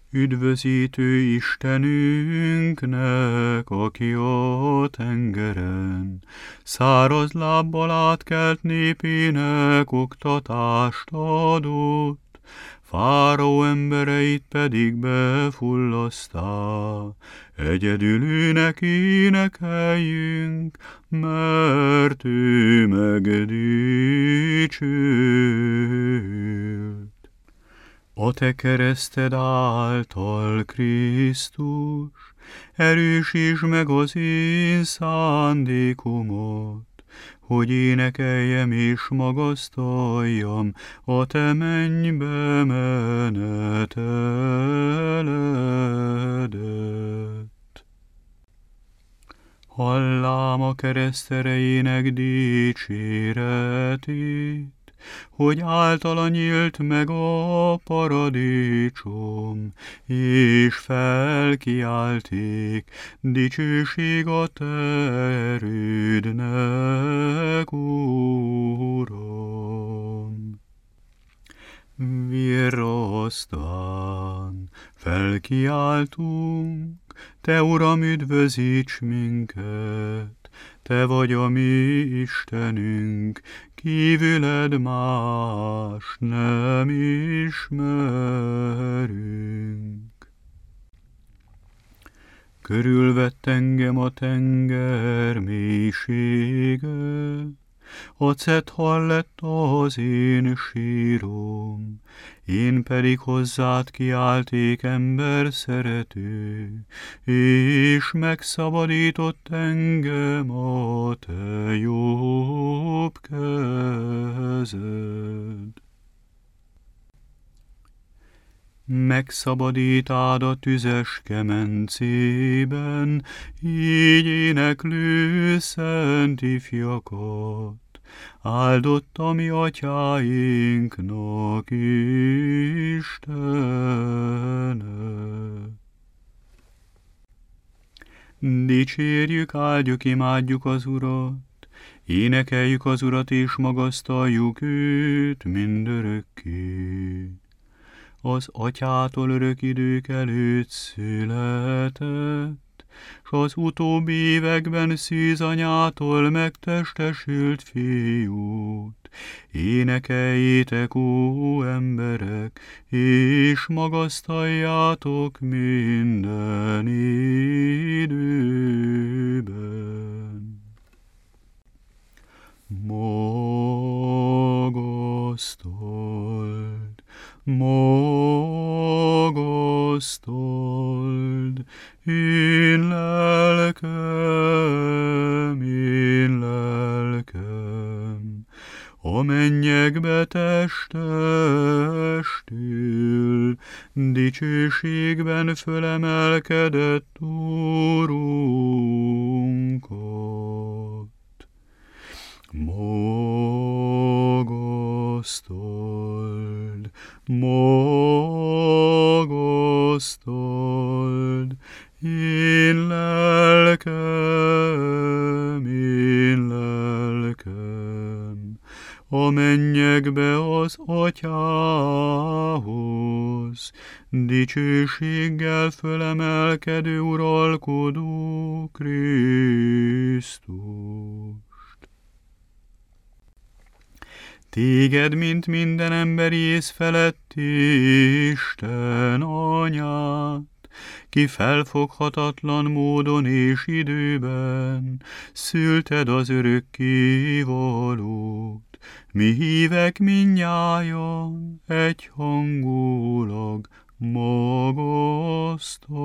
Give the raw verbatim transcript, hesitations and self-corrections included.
Üdvözítő Istenünknek, aki a tengeren száraz lábbal átkelt népének oktatást adott, Fáraó embereit pedig befullasztá. Egyedül őnek énekeljünk, mert ő megdicsőült. A te kereszted által, Krisztus, erősítsd meg az én szándékomat, hogy énekeljem és magasztaljam a te mennybe meneteledet. Hallám a kereszt erejének dicséretét, hogy általa nyílt meg a paradicsom, és felkiálték dicsőség a te erődnek, Uram. Virrasztán felkiáltunk, te, Uram, üdvözíts minket, te vagy a mi Istenünk, kívüled más nem ismerünk. Körülvett engem a tenger mélysége, acethal lett az én sírom, én pedig hozzád kiálték, ember szerető, és megszabadított engem a te jobb kezed. Megszabadítád a tüzes kemencében, így éneklő szent ifjakat, áldott a mi atyáinknak Istene. Dicsérjük, áldjuk, imádjuk az Urat, énekeljük az Urat és magasztaljuk őt mindörökké. Az atyától örök idők előtt született, s az utóbbi években szűz anyától megtestesült fiút. Énekeljétek, ó emberek, és magasztaljátok minden időben. Magasztald, magasztald, én lelkem, én lelkem, a mennyekbe testestül, dicsőségben fölemelkedett Úrunkat. Magasztald, magasztald, én lelkem, én lelkem, a mennyekbe az atyához, dicsőséggel fölemelkedő uralkodó Krisztus. Téged, mint minden emberi ész feletti Isten anyát, ki felfoghatatlan módon és időben szülted az örökkévalót, mi hívek mindnyájan egyhangulag magasztaljuk.